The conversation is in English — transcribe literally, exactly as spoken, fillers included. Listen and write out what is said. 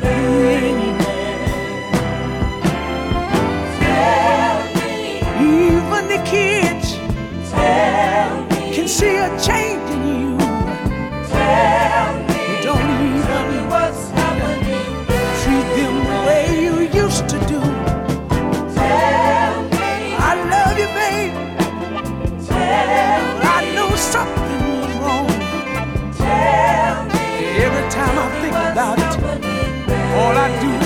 Even the kids can see a change in you. You don't even treat them the way you used to do. I love you, babe, but I know something was wrong. Every time I think about it, all I do